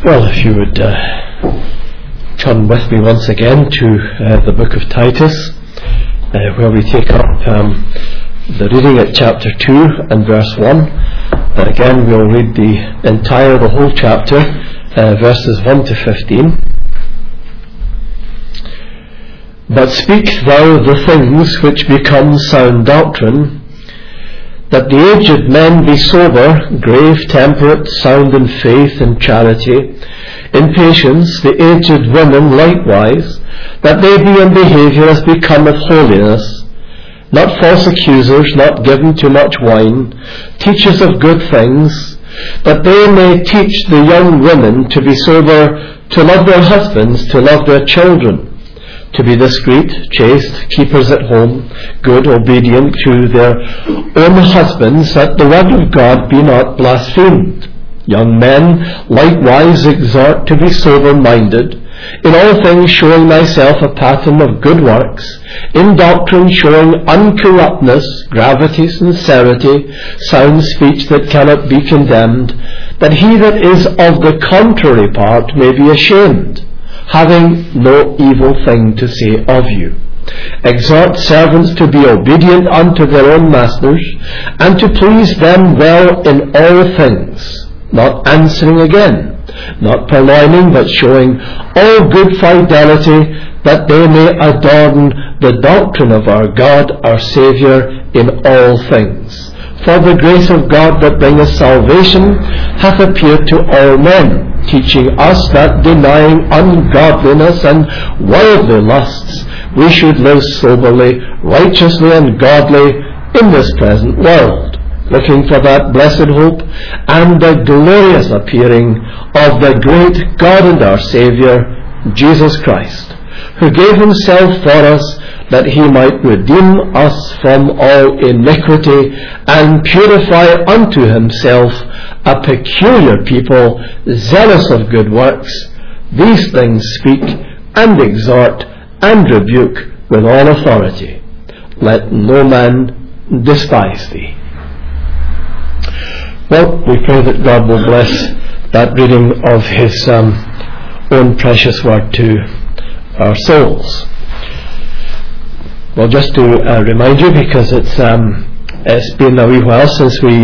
Well, if you would turn with me once again to the book of Titus, where we take up the reading at chapter 2 and verse 1. Again, we'll read the whole chapter, verses 1 to 15. But speak thou the things which become sound doctrine, that the aged men be sober, grave, temperate, sound in faith and charity, in patience, the aged women likewise, that they be in behaviour as becometh holiness, not false accusers, not given to much wine, teachers of good things, that they may teach the young women to be sober, to love their husbands, to love their children, to be discreet, chaste, keepers at home, good, obedient to their own husbands, that the word of God be not blasphemed. Young men likewise exhort to be sober-minded, in all things showing thyself a pattern of good works, in doctrine showing uncorruptness, gravity, sincerity, sound speech that cannot be condemned, that he that is of the contrary part may be ashamed, having no evil thing to say of you. Exhort servants to be obedient unto their own masters, and to please them well in all things, not answering again, not purloining, but showing all good fidelity, that they may adorn the doctrine of our God, our Saviour, in all things. For the grace of God that bringeth salvation hath appeared to all men, teaching us that denying ungodliness and worldly lusts, we should live soberly, righteously and godly in this present world, looking for that blessed hope and the glorious appearing of the great God and our Saviour, Jesus Christ, who gave himself for us, that he might redeem us from all iniquity, and purify unto himself a peculiar people, zealous of good works. These things speak and exhort and rebuke with all authority. Let no man despise thee. Well, we pray that God will bless that reading of his own precious word to our souls. Well, just to remind you, because it's been a wee while since we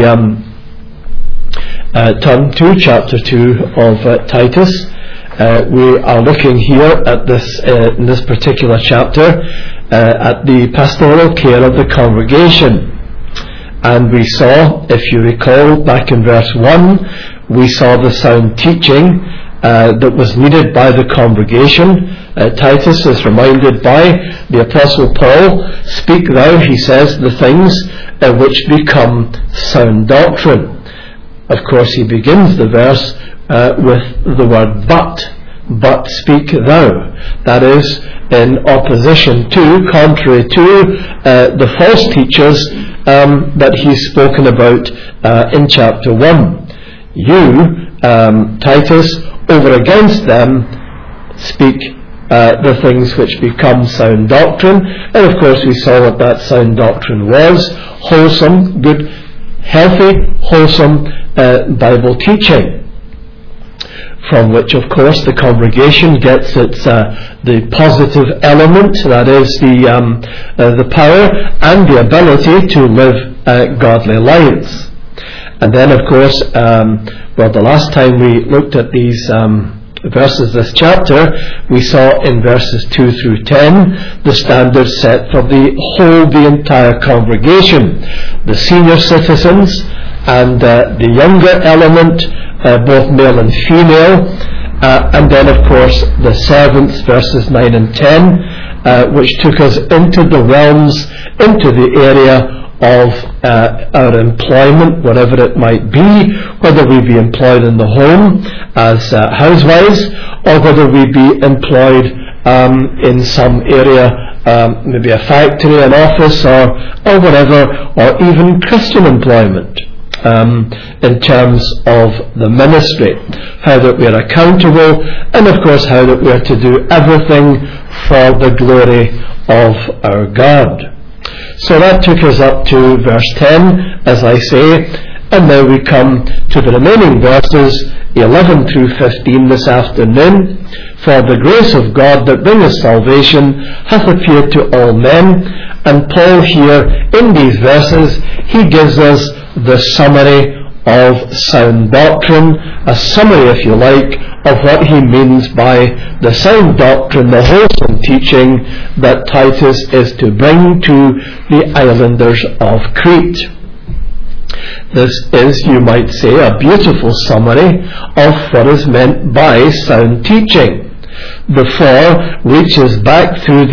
turned to chapter 2 of Titus. We are looking here at this in this particular chapter at the pastoral care of the congregation. And we saw, if you recall, back in verse 1, we saw the sound teaching that was needed by the congregation. Titus is reminded by the Apostle Paul, speak thou, he says, the things which become sound doctrine. Of course, he begins the verse with the word but speak thou. That is, in opposition to, contrary to, the false teachers that he's spoken about in chapter 1. You, Titus, over against them, speak the things which become sound doctrine. And of course we saw what that sound doctrine was: wholesome, good, healthy, wholesome Bible teaching, from which of course the congregation gets its the positive element, that is the power and the ability to live godly lives. And then of course, the last time we looked at these verses, this chapter, we saw in verses 2 through 10 the standards set for the entire congregation, the senior citizens and the younger element, both male and female, and then of course the servants, verses 9 and 10, which took us into the realms, into the area of our employment, whatever it might be, whether we be employed in the home as housewives, or whether we be employed in some area, maybe a factory, an office, or whatever, or even Christian employment, in terms of the ministry, how that we are accountable, and of course how that we are to do everything for the glory of our God. So that took us up to verse 10, as I say, And now we come to the remaining verses 11 through 15 this afternoon. For the grace of God that bringeth salvation hath appeared to all men. And Paul here in these verses, he gives us the summary of sound doctrine, a summary, if you like, of what he means by the sound doctrine, the wholesome teaching that Titus is to bring to the islanders of Crete. This is, you might say, a beautiful summary of what is meant by sound teaching. The 4 reaches back through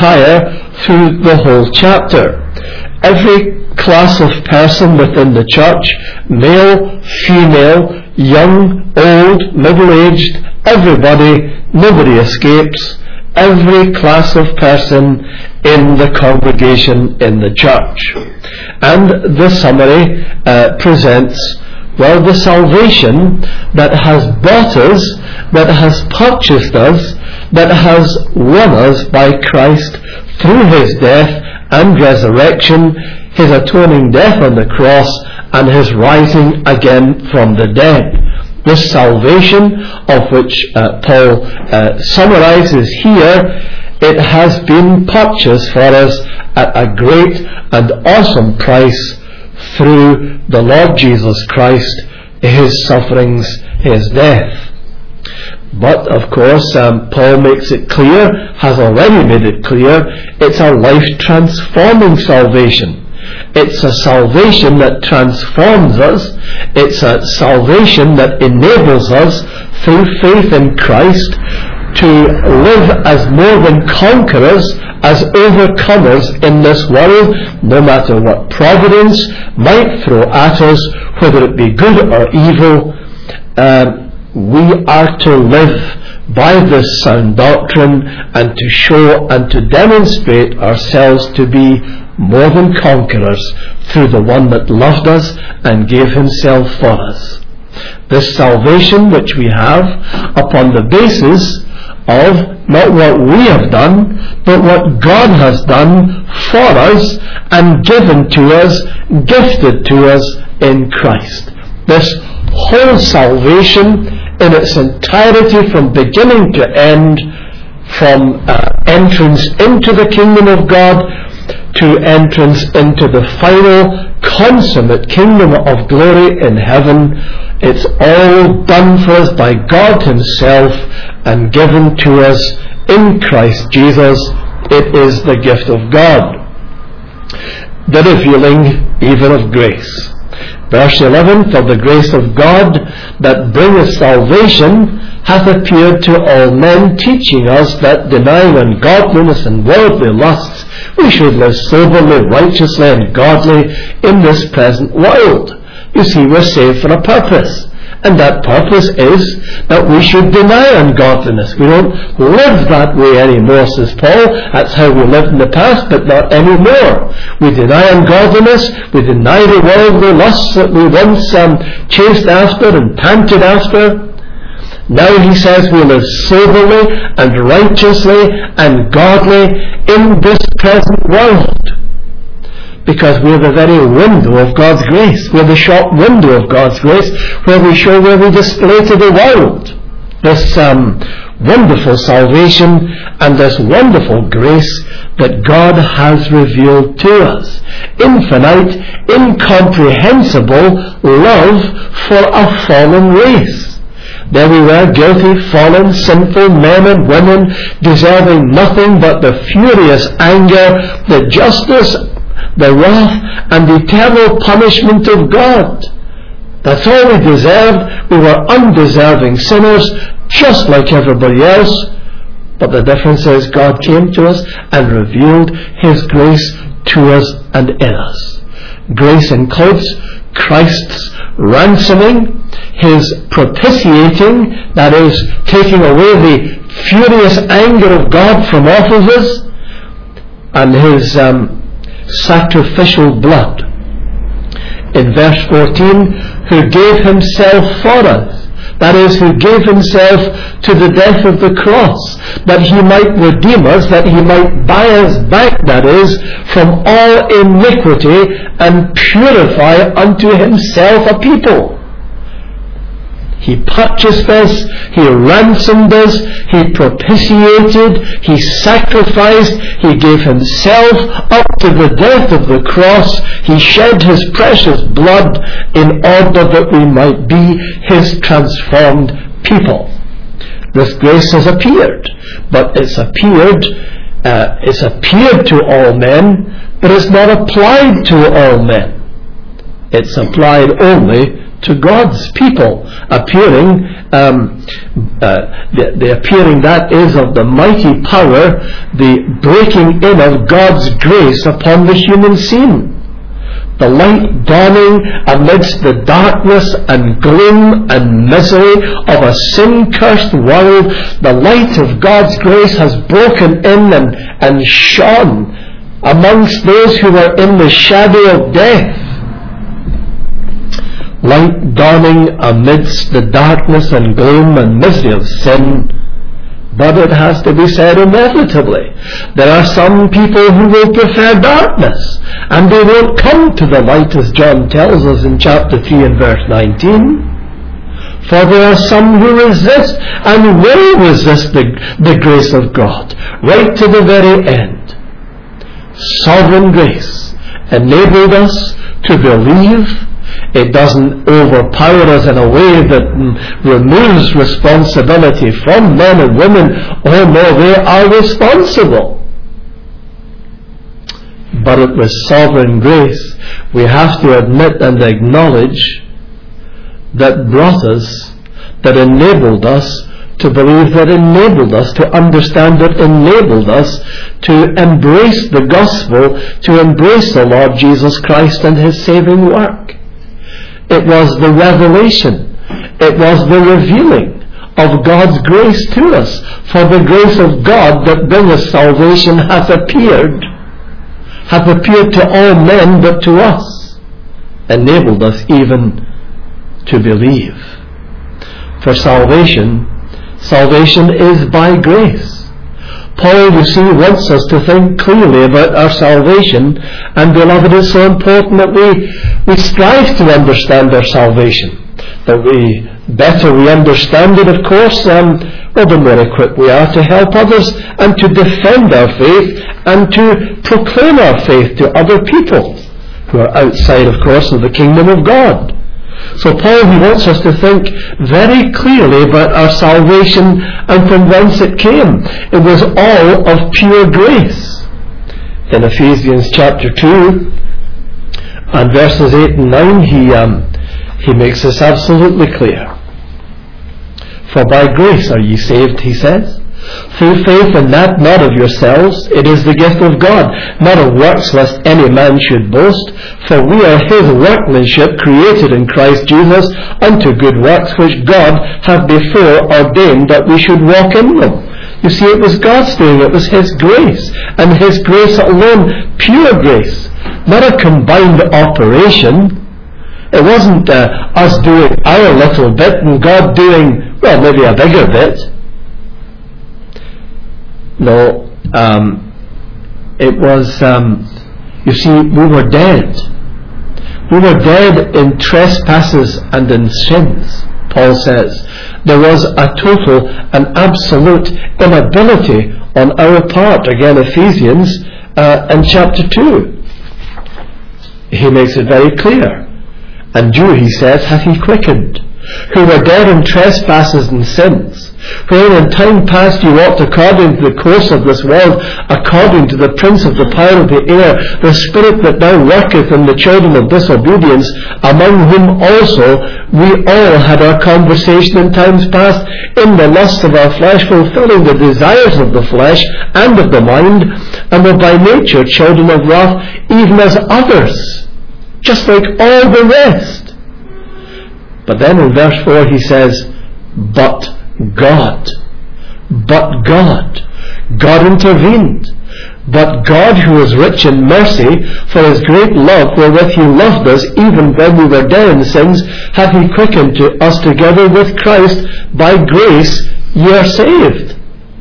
the whole chapter. Every class of person within the church, male, female, young, old, middle-aged, everybody, nobody escapes, every class of person in the congregation in the church. And the summary presents, well, the salvation that has bought us, that has purchased us, that has won us by Christ through his death and resurrection, his atoning death on the cross, and his rising again from the dead. This salvation, of which Paul summarizes here, it has been purchased for us at a great and awesome price through the Lord Jesus Christ, his sufferings, his death. But of course, Paul makes it clear, has already made it clear, it's a life-transforming salvation. It's a salvation that transforms us. It's a salvation that enables us, through faith in Christ, to live as more than conquerors, as overcomers in this world, no matter what providence might throw at us, whether it be good or evil. We are to live by this sound doctrine and to show and to demonstrate ourselves to be more than conquerors through the one that loved us and gave himself for us. This salvation which we have upon the basis of not what we have done, but what God has done for us and given to us, gifted to us in Christ. This whole salvation in its entirety, from beginning to end, from entrance into the kingdom of God to entrance into the final consummate kingdom of glory in heaven, it's all done for us by God himself and given to us in Christ Jesus. It is the gift of God, the revealing even of grace. Verse 11, for the grace of God that bringeth salvation hath appeared to all men, teaching us that, denying ungodliness and worldly lusts, we should live soberly, righteously, and godly in this present world. You see, we're saved for a purpose. And that purpose is that we should deny ungodliness. We don't live that way anymore, says Paul. That's how we lived in the past, but not anymore. We deny ungodliness. We deny the worldly lusts that we once chased after and panted after. Now he says we live soberly and righteously and godly in this present world. Because we're the very window of God's grace. We're the shop window of God's grace, where we show, where we display to the world this wonderful salvation and this wonderful grace that God has revealed to us. Infinite, incomprehensible love for a fallen race. There we were, guilty, fallen, sinful men and women, deserving nothing but the furious anger, the justice, the wrath and the eternal punishment of God. That's all we deserved. We were undeserving sinners, just like everybody else. But the difference is God came to us and revealed his grace to us and in us. Grace includes Christ's ransoming, his propitiating, that is, taking away the furious anger of God from off of us, and his sacrificial blood. In verse 14, who gave himself for us, that is, who gave himself to the death of the cross, that he might redeem us, that he might buy us back, that is, from all iniquity, and purify unto himself a people. He purchased us, he ransomed us, he propitiated, he sacrificed, he gave himself up to the death of the cross, he shed his precious blood in order that we might be his transformed people. This grace has appeared, but it's appeared to all men, but it's not applied to all men. It's applied only to God's people, appearing, the appearing, that is, of the mighty power, the breaking in of God's grace upon the human scene. The light dawning amidst the darkness and gloom and misery of a sin-cursed world, the light of God's grace has broken in and shone amongst those who were in the shadow of death. Light dawning amidst the darkness and gloom and misery of sin. But it has to be said inevitably, there are some people who will prefer darkness, and they won't come to the light, as John tells us in chapter 3 and verse 19. For there are some who resist and will resist the grace of God right to the very end. Sovereign grace enabled us to believe. It doesn't overpower us in a way that removes responsibility from men and women. Oh no, they are responsible. But it was sovereign grace, we have to admit and acknowledge, that brought us, that enabled us to believe, that enabled us to understand, that enabled us to embrace the gospel, to embrace the Lord Jesus Christ and his saving work. It was the revelation, it was the revealing of God's grace to us. For the grace of God that bringeth salvation hath appeared to all men, but to us, enabled us even to believe. For salvation is by grace. Paul, you see, wants us to think clearly about our salvation, and beloved, it's so important that we strive to understand our salvation. That better we understand it, of course, the more equipped we are to help others and to defend our faith and to proclaim our faith to other people who are outside, of course, of the kingdom of God. So Paul, he wants us to think very clearly about our salvation and from whence it came. It was all of pure grace. In Ephesians chapter 2 and verses 8 and 9, he makes this absolutely clear. For by grace are ye saved, he says, through faith, and that not of yourselves, it is the gift of God, not of works, lest any man should boast. For we are his workmanship, created in Christ Jesus unto good works, which God hath before ordained that we should walk in them. You see, it was God's doing, it was his grace, and his grace alone, pure grace, not a combined operation. It wasn't us doing our little bit and God doing, well, maybe a bigger bit. No, it was, you see, we were dead. We were dead in trespasses and in sins, Paul says. There was a total and absolute inability on our part. Again, Ephesians in chapter 2. He makes it very clear. And you, he says, hath he quickened, who were dead in trespasses and sins, wherein in time past you walked according to the course of this world, according to the prince of the power of the air, the spirit that now worketh in the children of disobedience, among whom also we all had our conversation in times past, in the lust of our flesh, fulfilling the desires of the flesh and of the mind, and were by nature children of wrath, even as others, just like all the rest. But then in verse 4 he says, But God intervened. But God, who is rich in mercy, for his great love wherewith he loved us, even when we were dead in sins, hath he quickened us together with Christ. By grace ye are saved.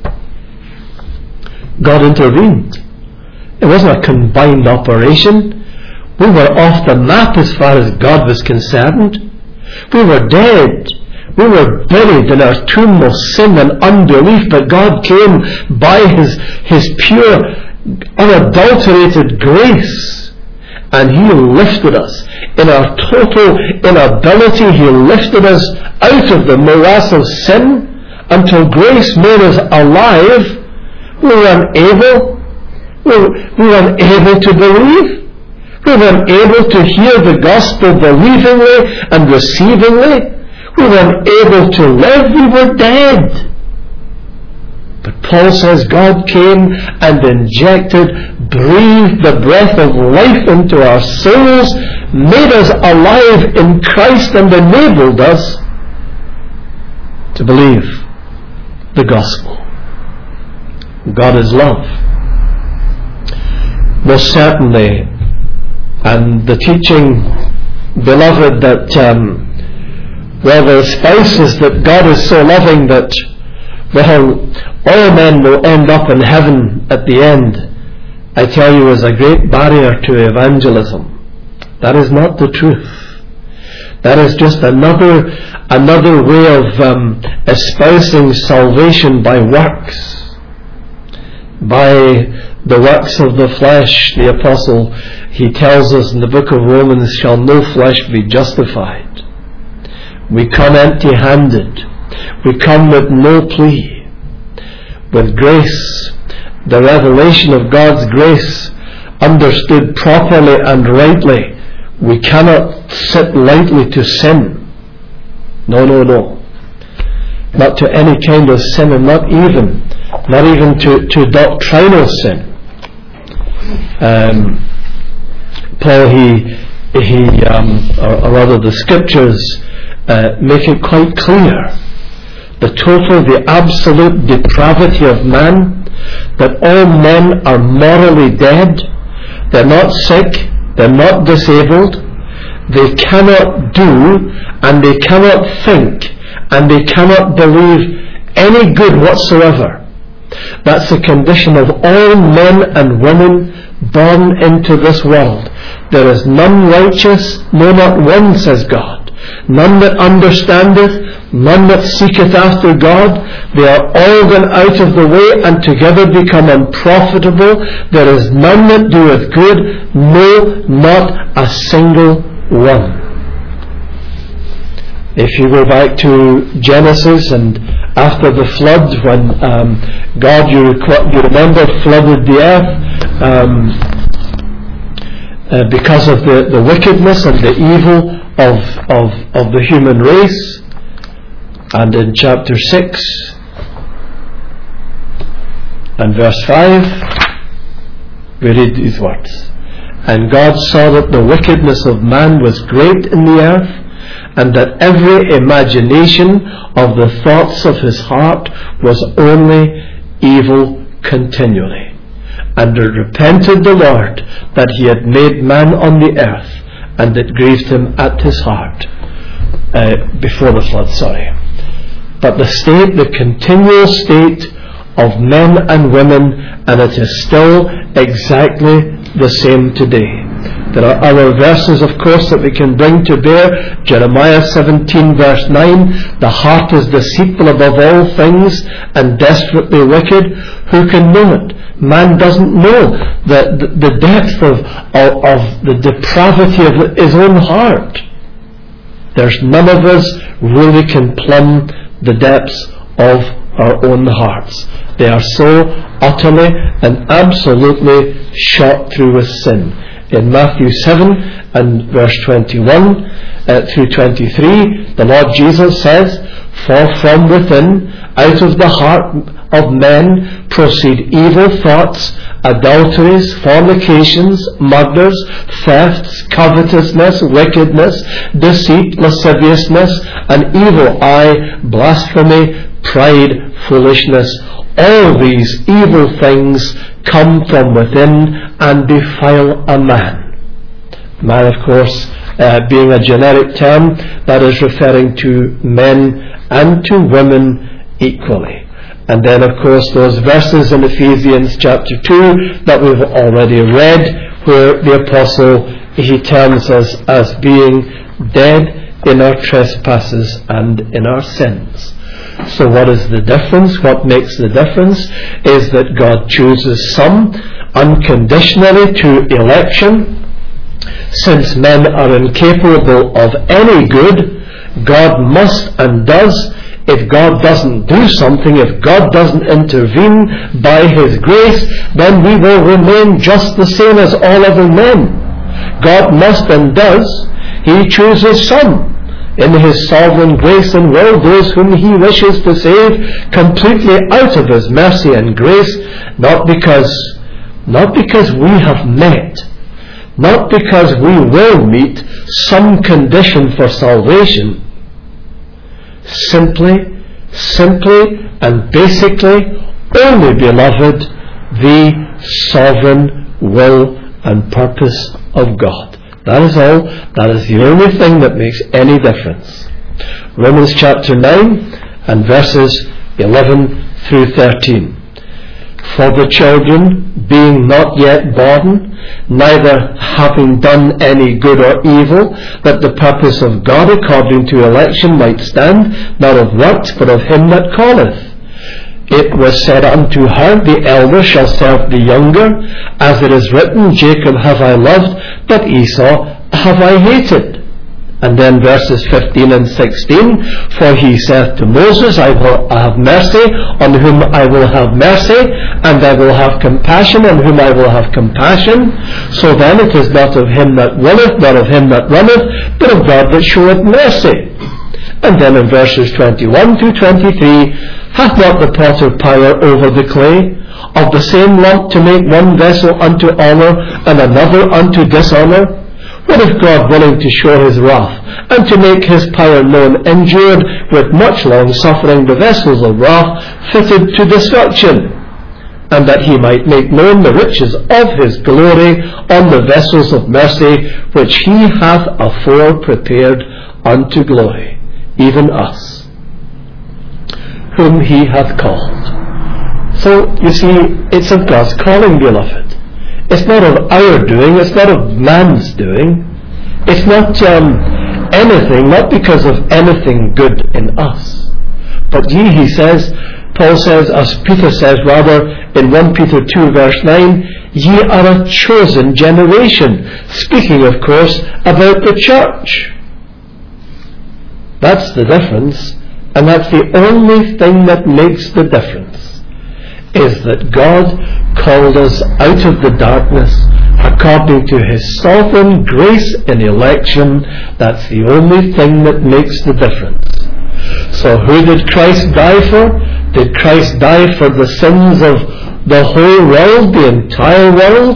God intervened. It wasn't a combined operation. We were off the map as far as God was concerned. We were dead. We were buried in our tomb of sin and unbelief, but God came by his pure, unadulterated grace, and he lifted us. In our total inability, he lifted us out of the morass of sin until grace made us alive. We were unable to believe. We were unable to hear the gospel believingly and receivingly. We were unable to live. We were dead. But Paul says God came and breathed the breath of life into our souls, made us alive in Christ, and enabled us to believe the gospel. God is love. Most certainly. And the teaching, beloved, that the spouse is that God is so loving that, all men will end up in heaven at the end, I tell you, is a great barrier to evangelism. That is not the truth. That is just another way of espousing salvation by works. By the works of the flesh. The apostle, he tells us in the book of Romans, shall no flesh be justified. We come empty-handed. We come with no plea. With grace, the revelation of God's grace, understood properly and rightly, we cannot sit lightly to sin. No. Not to any kind of sin, and not even to doctrinal sin. Paul, or rather the scriptures make it quite clear, the absolute depravity of man, that all men are morally dead. They're not sick, they're not disabled, they cannot do, and they cannot think, and they cannot believe any good whatsoever. That's the condition of all men and women born into this world. There is none righteous, no, not one, says God. None that understandeth, none that seeketh after God. They are all gone out of the way, and together become unprofitable. There is none that doeth good, no, not a single one. If you go back to Genesis, and after the flood, when God, you remember, flooded the earth because of the wickedness and the evil of the human race. And in chapter 6 and verse 5 we read these words: and God saw that the wickedness of man was great in the earth, and that every imagination of the thoughts of his heart was only evil continually. And it repented the Lord that he had made man on the earth, and it grieved him at his heart. Before the flood, But the continual state of men and women, and it is still exactly the same today. There are other verses, of course, that we can bring to bear. Jeremiah 17 verse 9, the heart is deceitful above all things and desperately wicked. Who can know it? Man doesn't know the depth of the depravity of his own heart. There's none of us really can plumb the depths of our own hearts. They are so utterly and absolutely shot through with sin. In Matthew 7 and verse 21 through 23, the Lord Jesus says, for from within, out of the heart of men, proceed evil thoughts, adulteries, fornications, murders, thefts, covetousness, wickedness, deceit, lasciviousness, an evil eye, blasphemy, pride, foolishness, all these evil things come from within and defile a man. Man, of course, being a generic term, that is referring to men and to women equally. And then, of course, those verses in Ephesians chapter 2 that we've already read, where the apostle, he terms us as being dead in our trespasses and in our sins. So what is the difference? What makes the difference is that God chooses some unconditionally to election. Since men are incapable of any good, God must and does. If God doesn't do something, if God doesn't intervene by His grace, then we will remain just the same as all other men. God must and does. He chooses some in His sovereign grace and will, those whom He wishes to save completely out of His mercy and grace, not because we have met, not because we will meet some condition for salvation, simply and basically, only, beloved, the sovereign will and purpose of God. That is all. That is the only thing that makes any difference. Romans chapter 9 and verses 11 through 13. For the children, being not yet born, neither having done any good or evil, that the purpose of God according to election might stand, not of works, but of Him that calleth. It was said unto her, the elder shall serve the younger, as it is written, Jacob have I loved, but Esau have I hated. And then verses 15 and 16, for He saith to Moses, I will have mercy on whom I will have mercy, and I will have compassion on whom I will have compassion. So then it is not of him that willeth, not of him that runneth, but of God that showeth mercy. And then in verses 21 to 23, hath not the potter power over the clay, of the same lump to make one vessel unto honour, and another unto dishonour? What if God, willing to show His wrath, and to make His power known, endured with much long suffering the vessels of wrath fitted to destruction, and that He might make known the riches of His glory on the vessels of mercy, which He hath afore prepared unto glory, even us, whom He hath called. So, you see, it's of God's calling, beloved. It's not of our doing, it's not of man's doing. It's not anything, not because of anything good in us. But ye, he says, Paul says, as Peter says rather, in 1 Peter 2 verse 9, ye are a chosen generation. Speaking, of course, about the church. That's the difference, and that's the only thing that makes the difference, is that God called us out of the darkness according to His sovereign grace in election. That's the only thing that makes the difference. So who did Christ die for? Did Christ die for the sins of the whole world, the entire world?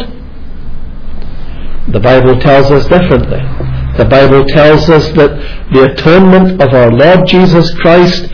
The Bible tells us differently. The Bible tells us that the atonement of our Lord Jesus Christ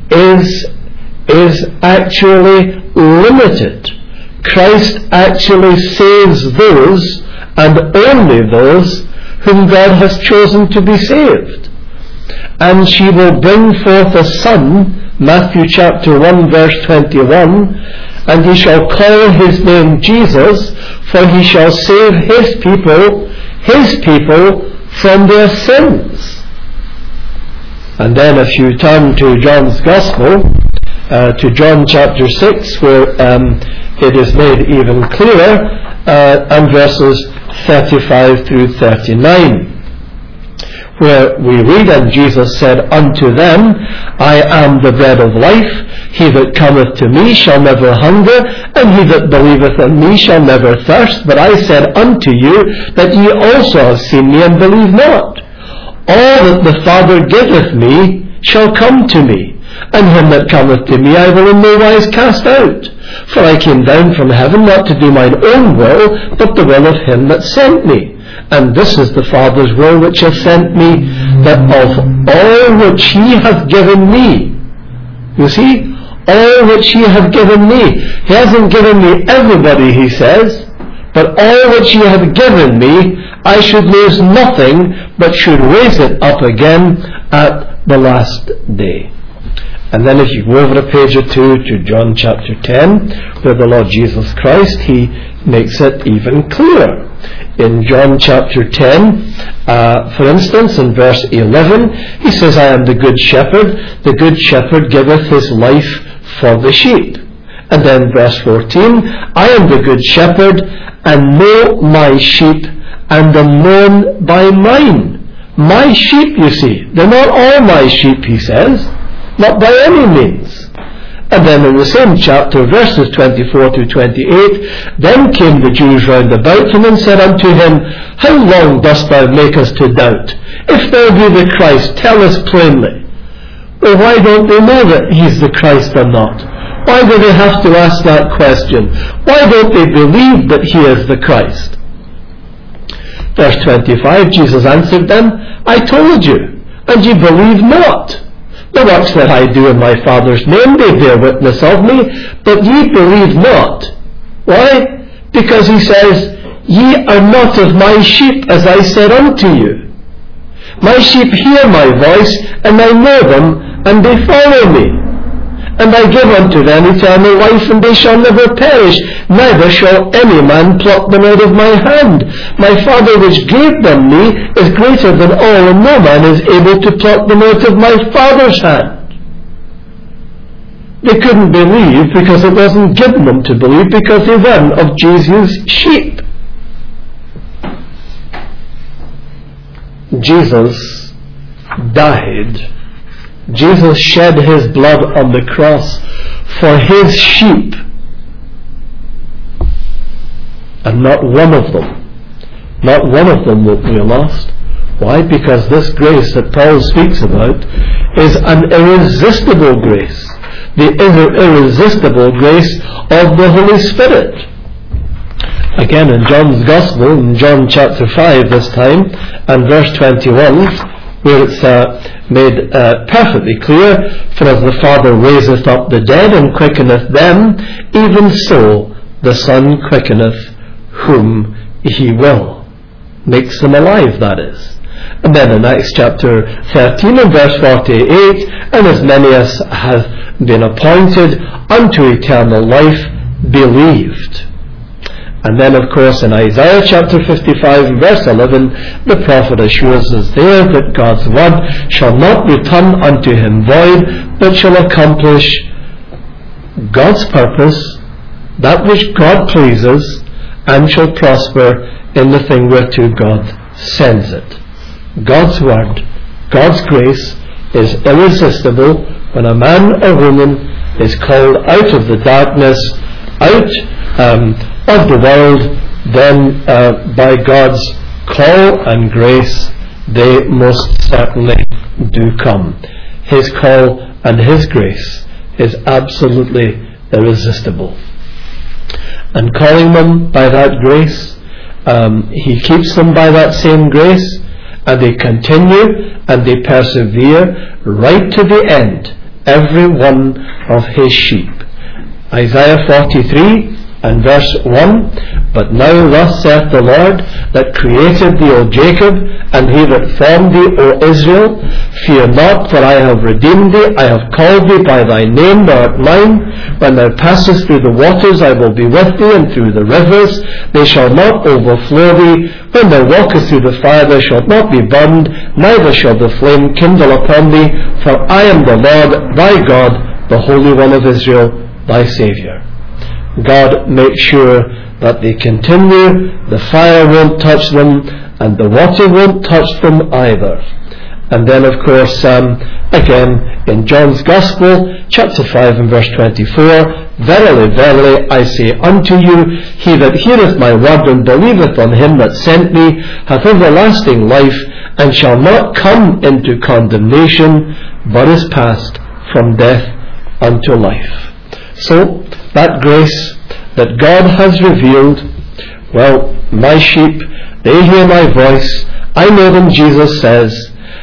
is actually limited. Christ actually saves those, and only those, whom God has chosen to be saved. And she will bring forth a son, Matthew chapter 1 verse 21, and he shall call his name Jesus, for he shall save his people from their sins. And then if you turn to John's Gospel, to John chapter 6, where it is made even clearer, and verses 35 through 39, where we read, and Jesus said unto them, I am the bread of life. He that cometh to me shall never hunger, and he that believeth in me shall never thirst. But I said unto you that ye also have seen me, and believe not. All that the Father giveth me shall come to me, and him that cometh to me I will in no wise cast out. For I came down from heaven not to do mine own will, but the will of him that sent me. And this is the Father's will which hath sent me, that of all which he hath given me, You see, all which ye have given me. He hasn't given me everybody, he says, but all which ye have given me, I should lose nothing, but should raise it up again at the last day. And then if you go over a page or two to John chapter 10, where the Lord Jesus Christ, he makes it even clearer. In John chapter 10, for instance, in verse 11, he says, I am the good shepherd. The good shepherd giveth his life for the sheep. And then verse 14, I am the good shepherd, and know my sheep, and am known by mine. My sheep, you see, they're not all my sheep, he says, not by any means. And then in the same chapter, verses 24 to 28, then came the Jews round about him and said unto him, How long dost thou make us to doubt? If thou be the Christ, tell us plainly. Well, why don't they know that he's the Christ or not? Why do they have to ask that question? Why don't they believe that he is the Christ? Verse 25, Jesus answered them, I told you, and ye believe not. The works that I do in my Father's name, they bear witness of me, but ye believe not. Why? Because he says, Ye are not of my sheep, as I said unto you. My sheep hear my voice, and I know them, and they follow me. And I give unto them eternal life, and they shall never perish, neither shall any man pluck them out of my hand. My Father which gave them me is greater than all, and no man is able to pluck them out of my Father's hand. They couldn't believe because it wasn't given them to believe, because they weren't of Jesus' sheep. Jesus died. Jesus shed his blood on the cross for his sheep, and not one of them will be lost. Why? Because this grace that Paul speaks about is an irresistible grace, the irresistible grace of the Holy Spirit. Again, in John's Gospel, in John chapter 5 this time, and verse 21, where it's made perfectly clear, For as the Father raiseth up the dead and quickeneth them, even so the Son quickeneth whom he will. Makes them alive, that is. And then in Acts chapter 13 and verse 48, And as many as have been appointed unto eternal life believed. And then, of course, in Isaiah chapter 55 and verse 11, the prophet assures us there that God's word shall not return unto him void, but shall accomplish God's purpose, that which God pleases, and shall prosper in the thing whereto God sends it. God's word, God's grace is irresistible when a man or woman is called out of the darkness, out of the world, then by God's call and grace they most certainly do come. His call and his grace is absolutely irresistible. And calling them by that grace, he keeps them by that same grace, and they continue and they persevere right to the end, every one of his sheep. Isaiah 43 and verse 1, But now thus saith the Lord, that created thee, O Jacob, and he that formed thee, O Israel, Fear not, for I have redeemed thee, I have called thee by thy name, thou art mine. When thou passest through the waters, I will be with thee, and through the rivers, they shall not overflow thee. When thou walkest through the fire, thou shalt not be burned, neither shall the flame kindle upon thee, for I am the Lord thy God, the Holy One of Israel, thy Saviour. God makes sure that they continue, the fire won't touch them, and the water won't touch them either. And then, of course, again, in John's Gospel, chapter 5 and verse 24, Verily, verily, I say unto you, he that heareth my word and believeth on him that sent me hath everlasting life, and shall not come into condemnation, but is passed from death unto life. So, that grace that God has revealed, well, my sheep, they hear my voice, I know them, Jesus says,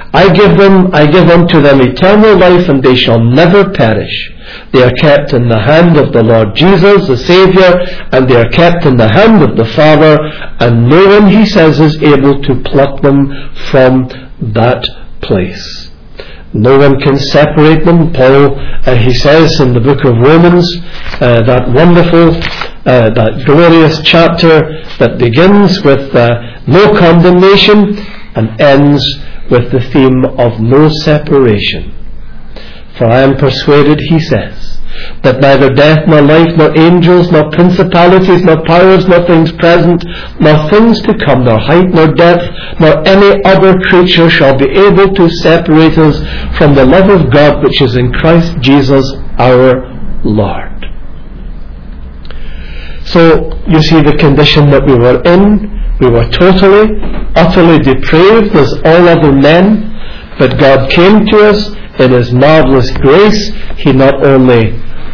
I give unto them eternal life, and they shall never perish. They are kept in the hand of the Lord Jesus, the Saviour, and they are kept in the hand of the Father, and no one, he says, is able to pluck them from that place. No one can separate them. Paul, he says in the book of Romans, that wonderful, that glorious chapter that begins with no condemnation and ends with the theme of no separation. For I am persuaded, he says, that neither death, nor life, nor angels, nor principalities, nor powers, nor things present, nor things to come, nor height, nor depth, nor any other creature shall be able to separate us from the love of God which is in Christ Jesus our Lord. So, you see the condition that we were in. We were totally, utterly depraved as all other men, but God came to us in His marvelous grace. He not only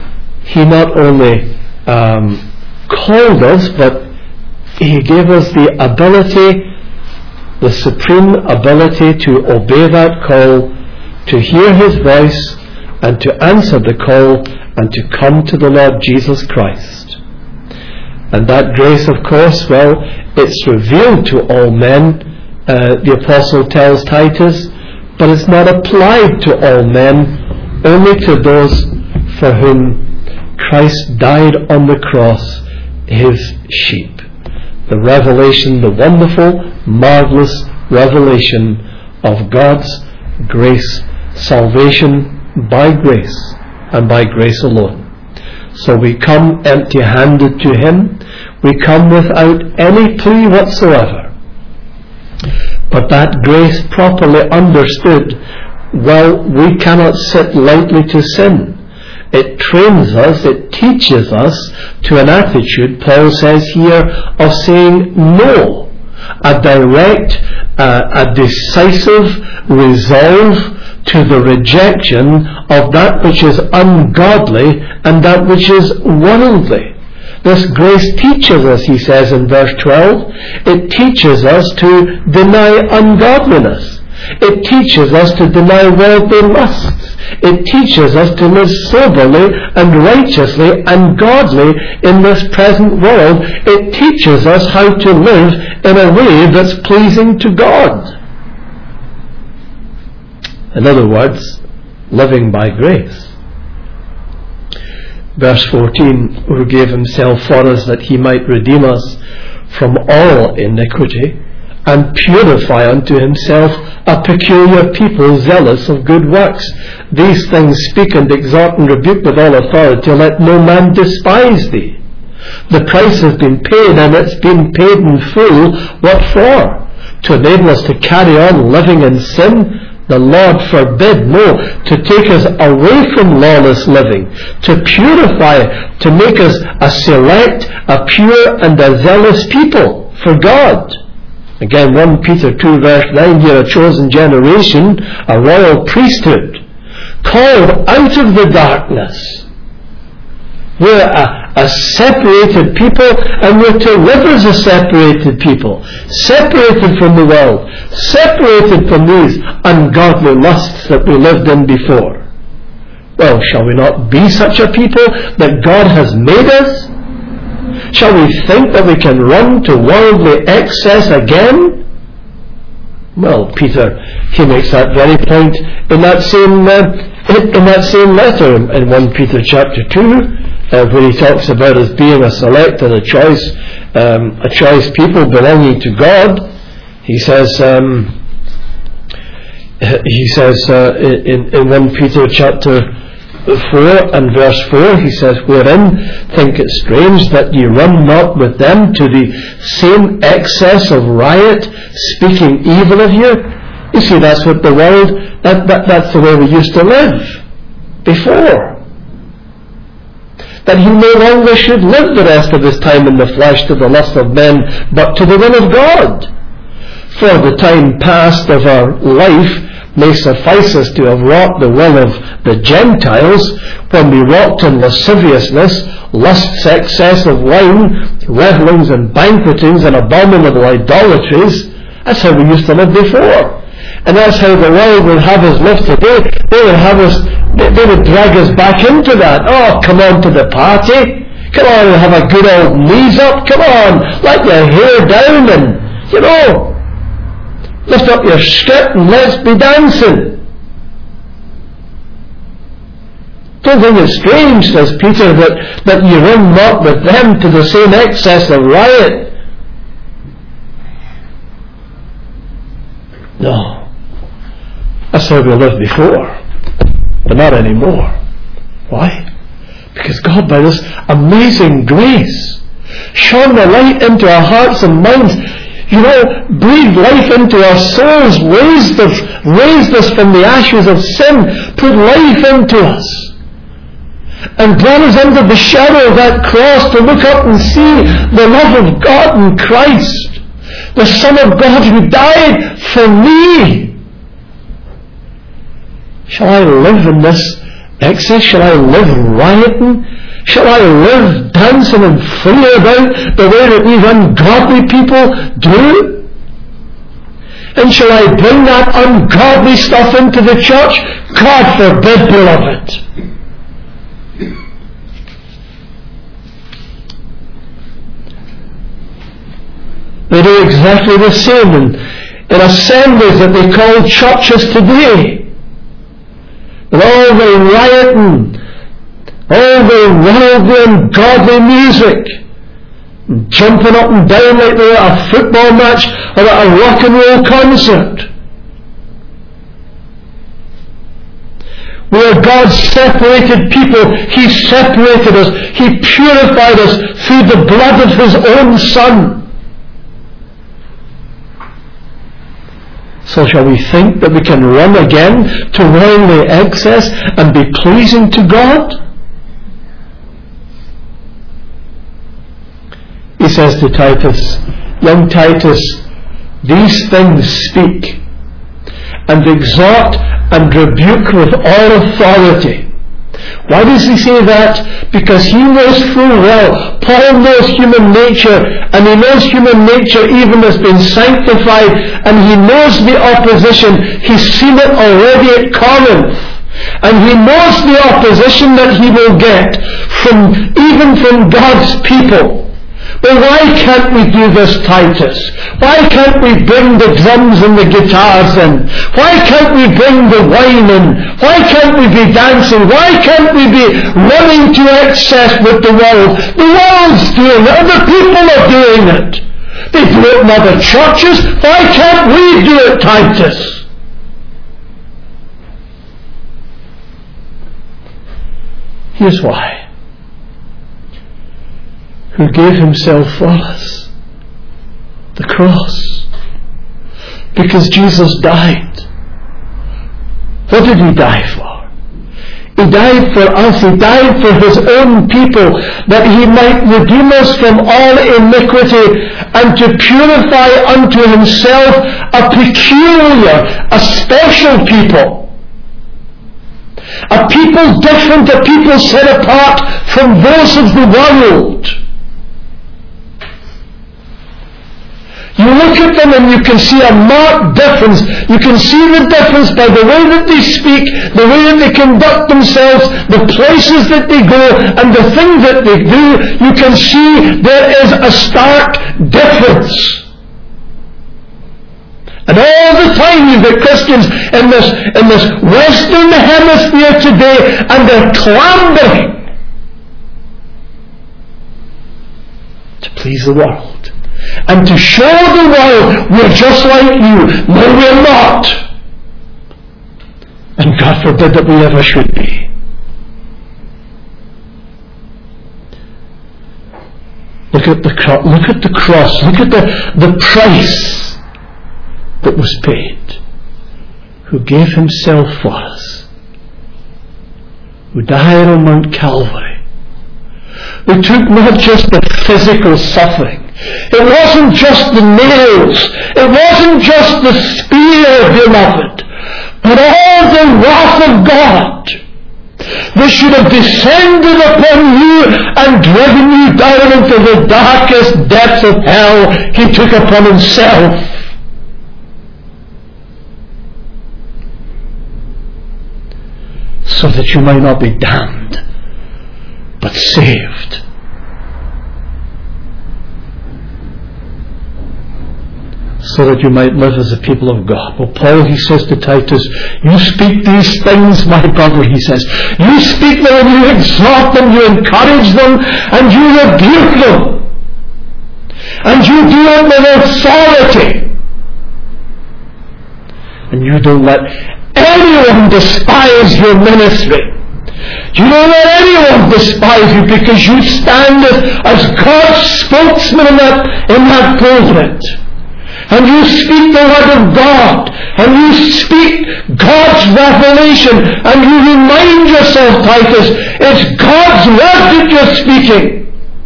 called us, but He gave us the ability, the supreme ability to obey that call, to hear His voice, and to answer the call, and to come to the Lord Jesus Christ. And that grace, of course, well, it's revealed to all men, the Apostle tells Titus, but it's not applied to all men, only to those for whom Christ died on the cross, His sheep. The revelation, the wonderful, marvelous revelation of God's grace, salvation by grace, and by grace alone. So we come empty-handed to Him. We come without any plea whatsoever. But that grace properly understood, well, we cannot sit lightly to sin. It trains us, it teaches us to an attitude, Paul says here, of saying no. A direct, a decisive resolve to the rejection of that which is ungodly and that which is worldly. This grace teaches us, he says in verse 12, it teaches us to deny ungodliness. It teaches us to deny worldly lusts. It teaches us to live soberly and righteously and godly in this present world. It teaches us how to live in a way that's pleasing to God. In other words, living by grace. Verse 14, who gave Himself for us that He might redeem us from all iniquity, and purify unto Himself a peculiar people, zealous of good works. These things speak and exhort and rebuke with all authority. Let no man despise thee. The price has been paid, and it's been paid in full. What for? To enable us to carry on living in sin? The Lord forbid, no, to take us away from lawless living, to purify, to make us a select, a pure and a zealous people for God. Again, 1 Peter 2 verse 9 here, a chosen generation, a royal priesthood, called out of the darkness. We're a separated people, and we're to live as a separated people, separated from the world, separated from these ungodly lusts that we lived in before. Well, shall we not be such a people that God has made us? Shall we think that we can run to worldly excess again? Well, Peter, he makes that very point in that same letter in 1 Peter chapter 2, where he talks about us being a select and a choice people belonging to God. He says in 1 Peter chapter 4 and verse 4, he says, wherein think it strange that ye run not with them to the same excess of riot, speaking evil of you. You see, that's what the world, that's the way we used to live before. That he no longer should live the rest of his time in the flesh to the lust of men, but to the will of God. For the time past of our life may suffice us to have wrought the will of the Gentiles, when we walked in lasciviousness, lusts, excess of wine, revellings and banquetings and abominable idolatries, That's how we used to live before. And that's how the world would have us live today. They would drag us back into that. Oh, come on to the party. Come on and have a good old knees up. Come on, let your hair down and, lift up your skirt and let's be dancing. Don't think it's strange, says Peter, that you run not with them to the same excess of riot. No. That's how we lived before. But not anymore. Why? Because God, by this amazing grace, shone the light into our hearts and minds, breathed life into our souls, raised us from the ashes of sin, put life into us, and brought us under the shadow of that cross to look up and see the love of God in Christ, the Son of God who died for me. Shall I live in this excess? Shall I live rioting? Shall I live dancing and free about the way that these ungodly people do? And shall I bring that ungodly stuff into the church? God forbid, beloved. They do exactly the same in assemblies that they call churches today. With all the rioting, all the worldly and godly music, jumping up and down like they're at a football match or at a rock and roll concert. We are God's separated people. He separated us. He purified us through the blood of His own Son. So shall we think that we can run again to worldly excess and be pleasing to God? He says to Titus, young Titus, these things speak and exhort and rebuke with all authority. Why does he say that? Because he knows full well, Paul knows human nature, and he knows human nature even has been sanctified, and he knows the opposition. He's seen it already at Corinth, and he knows the opposition that he will get even from God's people. Well, why can't we do this, Titus? Why can't we bring the drums and the guitars in? Why can't we bring the wine in? Why can't we be dancing? Why can't we be running to excess with the world? The world's doing it. Other people are doing it. They do it in other churches. Why can't we do it, Titus? Here's why. Who gave Himself for us. The cross. Because Jesus died. What did He die for? He died for us. He died for His own people, that He might redeem us from all iniquity and to purify unto Himself a peculiar, a special people. A people different, a people set apart from those of the world. You look at them and you can see a marked difference. You can see the difference by the way that they speak, the way that they conduct themselves, the places that they go, and the things that they do. You can see there is a stark difference. And all the time you've got Christians in this Western hemisphere today, and they're clambering to please the world. And to show the world we're just like you. No, we're not. And God forbid that we ever should be. Look at the cross. Look at the price that was paid. Who gave Himself for us. Who died on Mount Calvary. Who took not just the physical suffering. It wasn't just the nails. It wasn't just the spear, beloved. But all the wrath of God that should have descended upon you and driven you down into the darkest depths of hell, He took upon Himself. so that you might not be damned, but saved. So that you might live as the people of God. Well, Paul, he says to Titus, you speak these things, my brother, he says. You speak them, you exhort them, you encourage them, and you rebuke them. And you do it with authority. And you don't let anyone despise your ministry. You don't let anyone despise you, because you stand as God's spokesman in that pulpit. And you speak the word of God, and you speak God's revelation, and you remind yourself, Titus, it's God's word that you're speaking.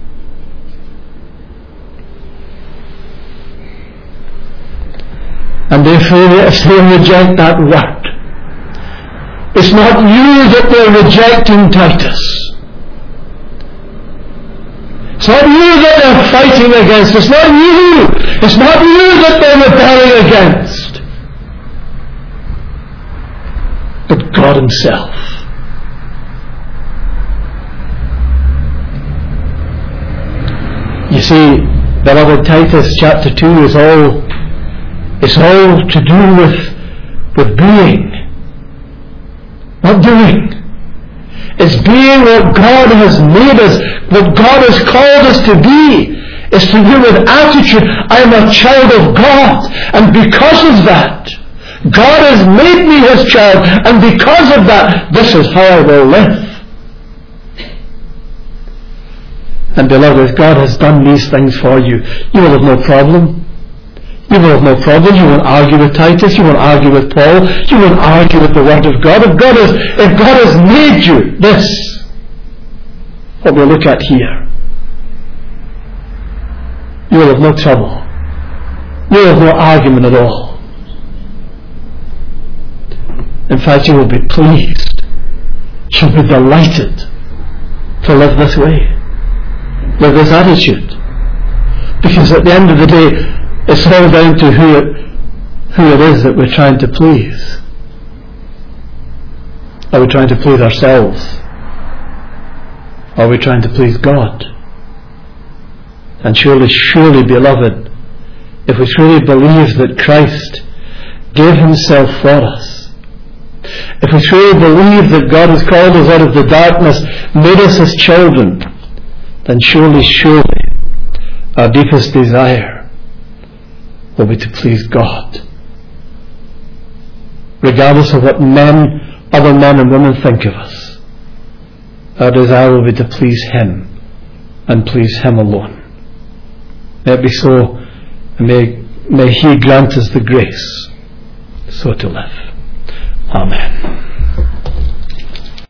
And therefore, if they reject that word, it's not you that they're rejecting, Titus. It's not you that they're fighting against. It's not you. It's not you that they're rebelling against. But God Himself. You see, beloved, Titus chapter 2 is all to do with being, not doing. It's being what God has made us, what God has called us to be. It's to do with attitude. I am a child of God, and because of that, God has made me His child, and because of that, this is how I will live. And beloved, if God has done these things for you, you will have no problem. You will have no problem. You won't argue with Titus. You won't argue with Paul. You won't argue with the Word of God. If God has made you this, what we'll look at here, you will have no trouble. You will have no argument at all. In fact, you will be pleased. You'll be delighted to live this way, with this attitude. Because at the end of the day, it's all down to who it is that we're trying to please. Are we trying to please ourselves? Are we trying to please God? And surely, beloved, if we truly believe that Christ gave Himself for us, if we truly believe that God has called us out of the darkness, made us His children, then surely, our deepest desire will be to please God, regardless of what other men and women think of us. Our desire will be to please Him, and please Him alone. May it be so, and may He grant us the grace so to live. Amen.